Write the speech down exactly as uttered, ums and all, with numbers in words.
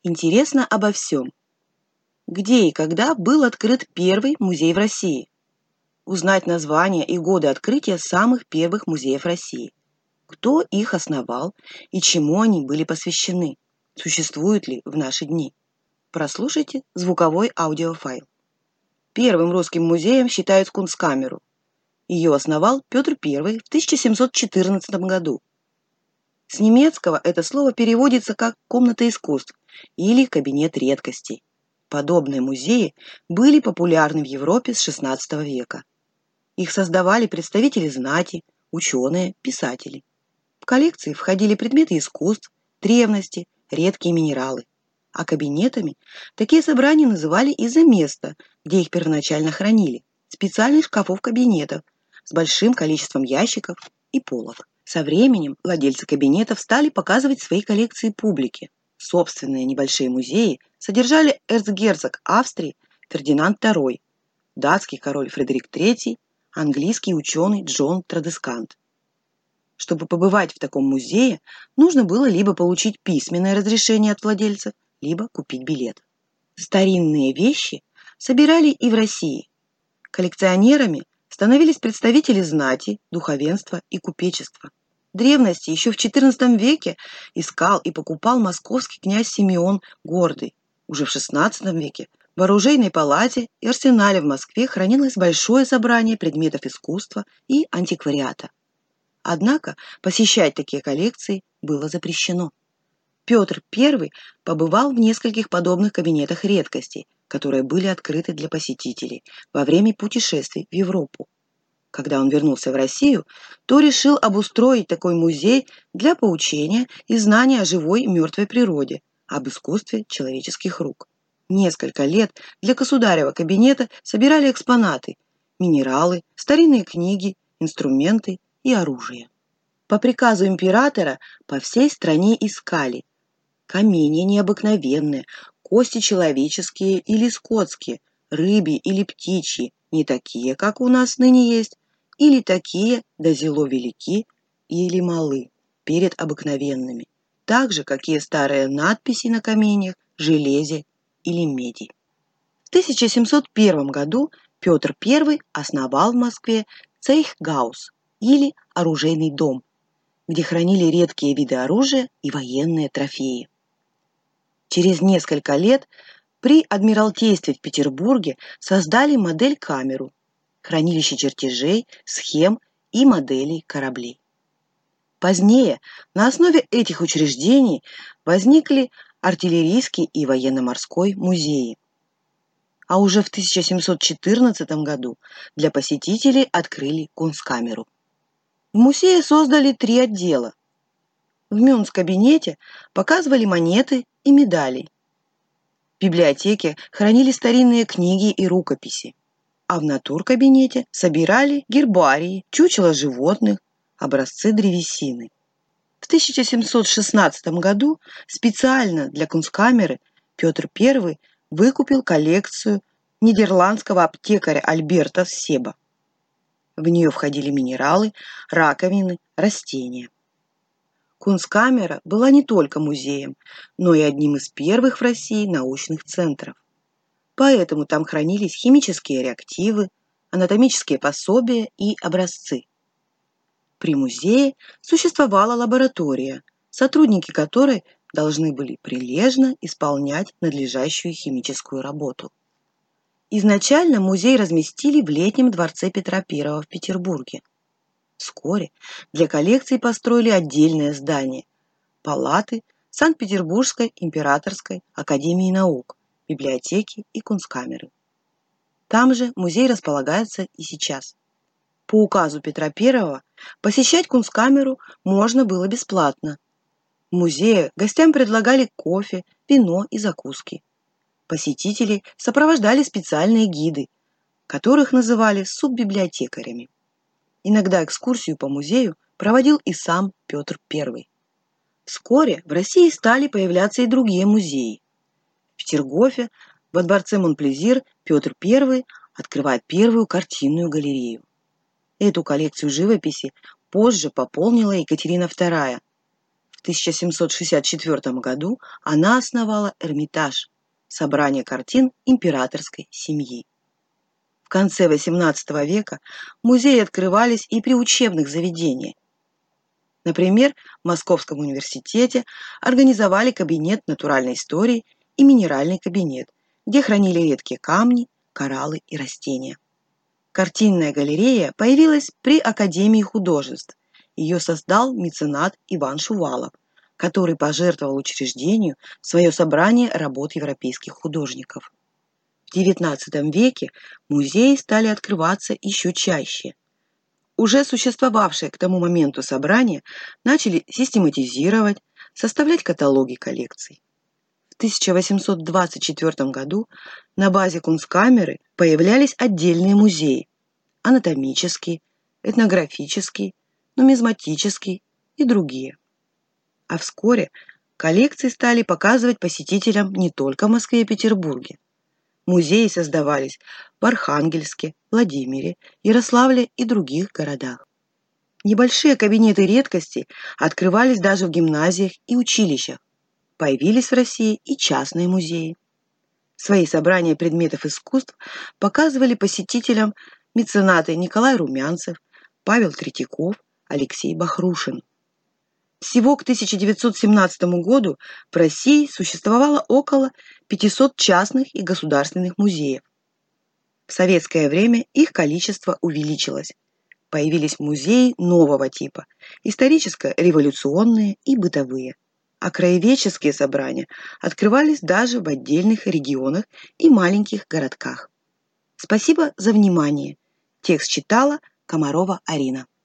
Интересно обо всем. Где и когда был открыт первый музей в России? Узнать названия и годы открытия самых первых музеев России. Кто их основал и чему они были посвящены? Существуют ли в наши дни? Прослушайте звуковой аудиофайл. Первым русским музеем считают Кунсткамеру. Ее основал Петр Первый в тысяча семьсот четырнадцатом году. С немецкого это слово переводится как «комната искусств» или «кабинет редкостей». Подобные музеи были популярны в Европе с шестнадцатого века. Их создавали представители знати, ученые, писатели. В коллекции входили предметы искусств, древности, редкие минералы. А кабинетами такие собрания называли из-за места, где их первоначально хранили, специальных шкафов-кабинетов с большим количеством ящиков и полок. Со временем владельцы кабинетов стали показывать свои коллекции публике. Собственные небольшие музеи содержали эрцгерцог Австрии Фердинанд Второй, датский король Фредерик Третий, английский ученый Джон Традескант. Чтобы побывать в таком музее, нужно было либо получить письменное разрешение от владельца, либо купить билет. Старинные вещи собирали и в России. Коллекционерами становились представители знати, духовенства и купечества. В древности, еще в четырнадцатом веке, искал и покупал московский князь Симеон Гордый. Уже в шестнадцатом веке в оружейной палате и арсенале в Москве хранилось большое собрание предметов искусства и антиквариата. Однако посещать такие коллекции было запрещено. Петр Первый побывал в нескольких подобных кабинетах редкостей, которые были открыты для посетителей во время путешествий в Европу. Когда он вернулся в Россию, то решил обустроить такой музей для поучения и знания о живой и мертвой природе, об искусстве человеческих рук. Несколько лет для государева кабинета собирали экспонаты, минералы, старинные книги, инструменты и оружие. По приказу императора по всей стране искали камни необыкновенные, кости человеческие или скотские, рыбьи или птичьи, не такие, как у нас ныне есть, или такие, да зело велики, или малы, перед обыкновенными, так же, какие старые надписи на каменьях, железе или меди. В тысяча семьсот первом году Петр Первый основал в Москве Цейхгаус, или оружейный дом, где хранили редкие виды оружия и военные трофеи. Через несколько лет при Адмиралтействе в Петербурге создали модель-камеру, хранилище чертежей, схем и моделей кораблей. Позднее на основе этих учреждений возникли артиллерийский и военно-морской музеи. А уже в тысяча семьсот четырнадцатом году для посетителей открыли Кунсткамеру. В музее создали три отдела. В Мюнц-кабинете показывали монеты и медали. В библиотеке хранили старинные книги и рукописи. А в натур-кабинете собирали гербарии, чучела животных, образцы древесины. В тысяча семьсот шестнадцатом году специально для Кунсткамеры Петр Первый выкупил коллекцию нидерландского аптекаря Альберта Себа. В нее входили минералы, раковины, растения. Кунсткамера была не только музеем, но и одним из первых в России научных центров. Поэтому там хранились химические реактивы, анатомические пособия и образцы. При музее существовала лаборатория, сотрудники которой должны были прилежно исполнять надлежащую химическую работу. Изначально музей разместили в Летнем дворце Петра Первого в Петербурге. Вскоре для коллекции построили отдельное здание – палаты Санкт-Петербургской императорской академии наук, библиотеки и Кунсткамеры. Там же музей располагается и сейчас. По указу Петра Первого посещать Кунсткамеру можно было бесплатно. В музее гостям предлагали кофе, вино и закуски. Посетителей сопровождали специальные гиды, которых называли суббиблиотекарями. Иногда экскурсию по музею проводил и сам Петр Первый. Вскоре в России стали появляться и другие музеи. В Петергофе, во дворце Монплезир, Петр Первый открывает первую картинную галерею. Эту коллекцию живописи позже пополнила Екатерина Вторая. В тысяча семьсот шестьдесят четвёртом году она основала Эрмитаж – собрание картин императорской семьи. В конце восемнадцатого века музеи открывались и при учебных заведениях. Например, в Московском университете организовали кабинет натуральной истории и минеральный кабинет, где хранили редкие камни, кораллы и растения. Картинная галерея появилась при Академии художеств. Ее создал меценат Иван Шувалов, который пожертвовал учреждению свое собрание работ европейских художников. В девятнадцатом веке музеи стали открываться еще чаще. Уже существовавшие к тому моменту собрания начали систематизировать, составлять каталоги коллекций. В тысяча восемьсот двадцать четвёртом году на базе Кунсткамеры появлялись отдельные музеи – анатомический, этнографический, нумизматический и другие. А вскоре коллекции стали показывать посетителям не только в Москве и Петербурге. Музеи создавались в Архангельске, Владимире, Ярославле и других городах. Небольшие кабинеты редкостей открывались даже в гимназиях и училищах. Появились в России и частные музеи. Свои собрания предметов искусств показывали посетителям меценаты Николай Румянцев, Павел Третьяков, Алексей Бахрушин. Всего к тысяча девятьсот семнадцатому году в России существовало около пятисот частных и государственных музеев. В советское время их количество увеличилось. Появились музеи нового типа – историческо-революционные и бытовые. А краеведческие собрания открывались даже в отдельных регионах и маленьких городках. Спасибо за внимание. Текст читала Комарова Арина.